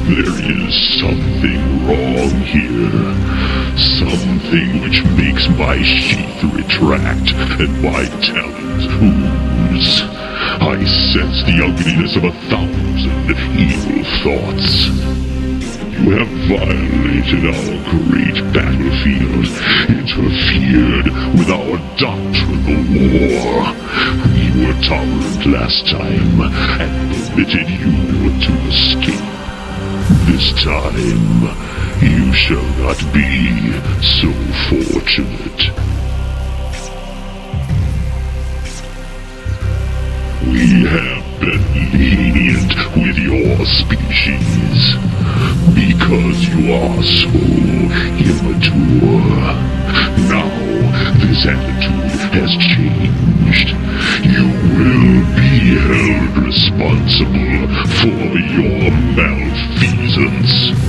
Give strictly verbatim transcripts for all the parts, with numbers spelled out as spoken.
There is something wrong here. Something which makes my sheath retract and my talons ooze. I sense the ugliness of a thousand evil thoughts. You have violated our great battlefield, interfered with our doctrinal war. We were tolerant last time and permitted you to escape. This time, you shall not be so fortunate. We have been lenient with your species because you are so immature. Now, this attitude has changed. You will be held responsible for your malfeasance.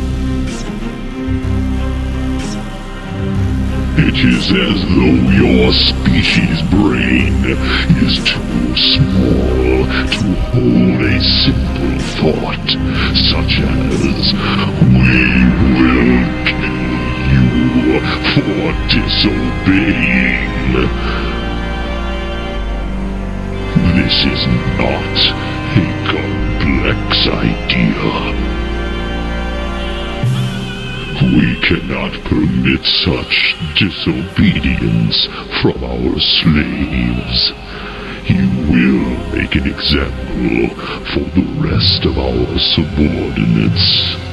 It is as though your species' brain is too small to hold a simple thought, such as, we will kill you for disobeying. This is not a complex idea. We cannot permit such disobedience from our slaves. You will make an example for the rest of our subordinates.